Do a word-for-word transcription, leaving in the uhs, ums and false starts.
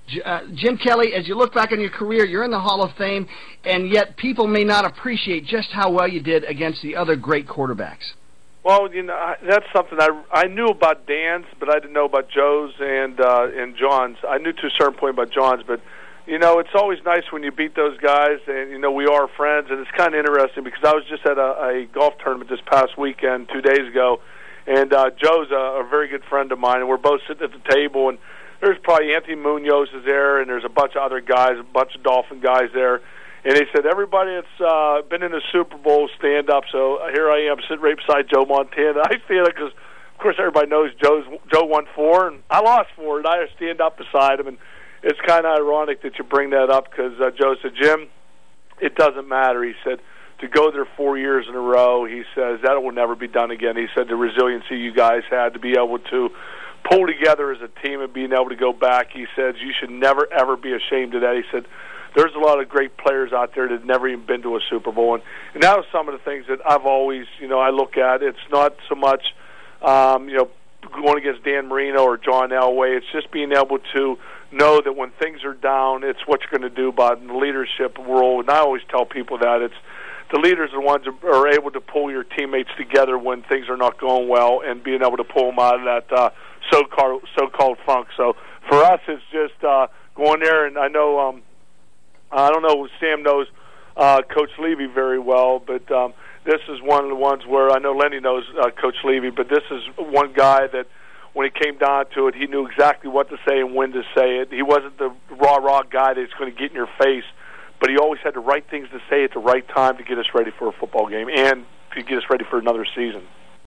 Uh, Jim Kelly, as you look back on your career, you're in the Hall of Fame, and yet people may not appreciate just how well you did against the other great quarterbacks. Well, you know, I, that's something I, I knew about Dan's, but I didn't know about Joe's and uh, and John's. I knew to a certain point about John's, but, you know, it's always nice when you beat those guys, and, you know, we are friends, and it's kind of interesting because I was just at a, a golf tournament this past weekend, two days ago, and uh, Joe's a, a very good friend of mine, and we're both sitting at the table, and there's probably Anthony Munoz is there, and there's a bunch of other guys, a bunch of Dolphin guys there. And they said, everybody that's uh, been in the Super Bowl, stand up. So here I am sitting right beside Joe Montana. I stand up because, of course, everybody knows Joe's, Joe won four, and I lost four, and I stand up beside him. And it's kind of ironic that you bring that up because uh, Joe said, Jim, it doesn't matter. He said, to go there four years in a row, he says, that will never be done again. He said the resiliency you guys had to be able to pull together as a team and being able to go back. He says you should never, ever be ashamed of that. He said there's a lot of great players out there that have never even been to a Super Bowl. And, and that was some of the things that I've always, you know, I look at. It's not so much, um, you know, going against Dan Marino or John Elway. It's just being able to know that when things are down, it's what you're going to do about in the leadership role. And I always tell people that it's the leaders are the ones that are able to pull your teammates together when things are not going well and being able to pull them out of that uh, so-called, so-called funk. So for us, it's just uh, going there, and I know, um, I don't know, Sam knows uh, Coach Levy very well, but um, this is one of the ones where I know Lenny knows uh, Coach Levy, but this is one guy that when it came down to it, he knew exactly what to say and when to say it. He wasn't the rah-rah guy that's going to get in your face, but he always had the right things to say at the right time to get us ready for a football game and to get us ready for another season.